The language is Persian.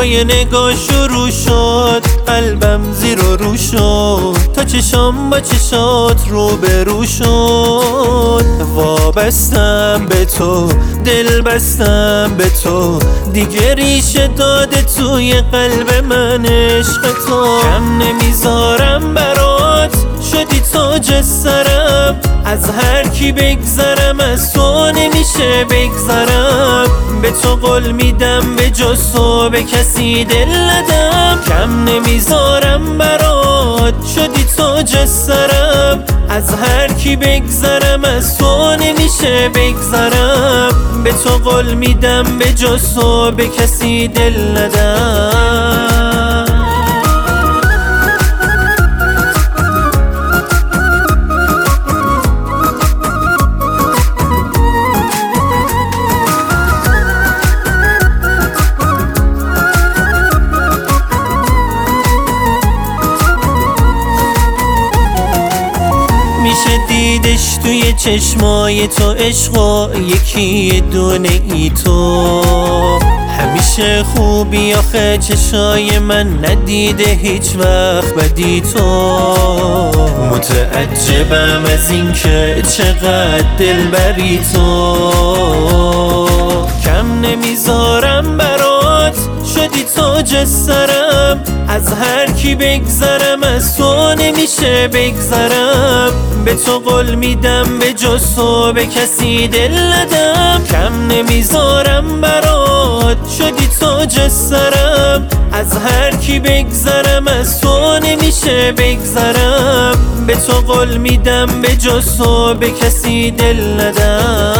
با یه نگاه شروع شد، قلبم زیر و رو شد، تا چشام با چشات رو به رو شد. وابستم به تو، دل بستم به تو، دیگه ریشه داده توی قلب من عشق تو. کم نمیذارم برات، شدی تاج سرم، از هر کی بگذرم از تو نمیشه بگذرم. به تو قول میدم به جز تو به کسی دل ندم. کم نمیذارم برات، شدی تاج سرم، از هر کی بگذرم از تو نمیشه بگذرم. به تو قول میدم به جز تو به کسی دل ندم. میشه دیدش توی چشمای تو عشقا، یکی دونه ای تو. همیشه خوبی آخه چشای من ندیده هیچ وقت بدی تو. متعجبم از این که چقدر دلبری تو. کم نمیذارم برات، شدی تاج سرم، از هر کی بگذرم از تو نمیشه بگذرم. به تو قول میدم به جز تو به کسی دل ندم. کم نمیذارم برات، شدی تاج سرم، از هر کی بگذرم از تو نمیشه بگذرم. به تو قول میدم به جز تو به کسی دل ندم.